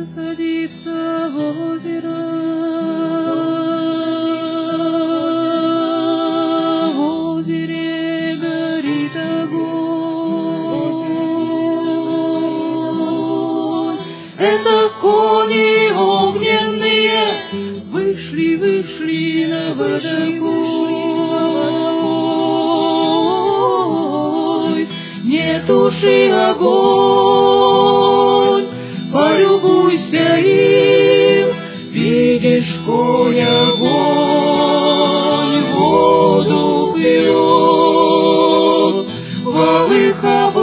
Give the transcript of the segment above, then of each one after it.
садится в озеро, в озере горит огонь. Это кони огненные вышли на водопой. Не туши огонь, полюбуйся им, видишь, конь огонь воду пьет. В алых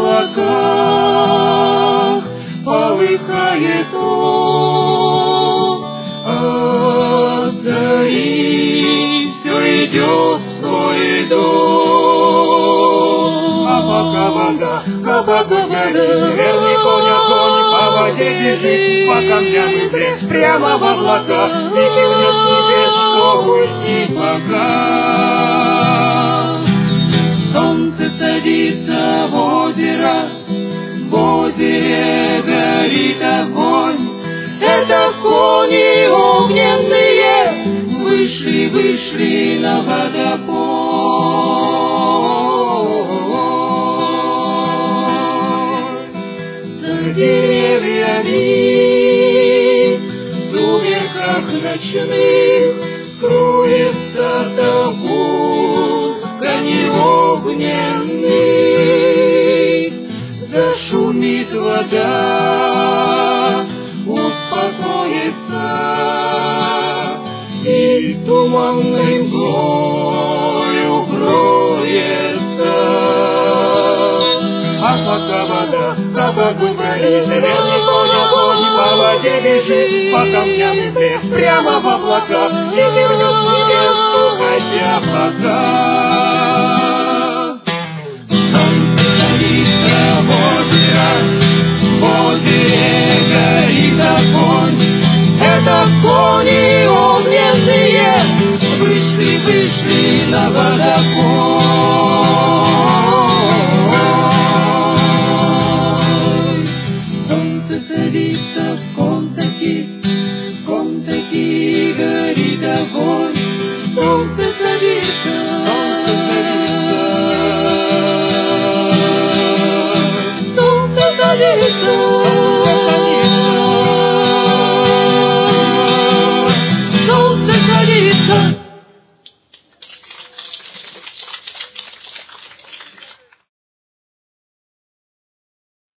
облаках полыхает он, от зари все идет свой дом. А пока вода горит, верный конь огонь по воде бежит, по камням и вниз, прямо в облака, и кивнет с небес, что уйти пока. Солнце садится в озеро, в озере горит огонь. Это кони огненные вышли на водопой. За деревьями в сумерках ночных скроется табун коней огненных. Зашумит вода, успокоится, и туманной мглой укроется. А пока вода горит, верный конь огонь по воде бежит, по камням и вниз, прямо в облака, и вернет с небес, уходя пока. Солнце садится в озеро, в озере горит огонь. Это кони огненные вышли на водопой.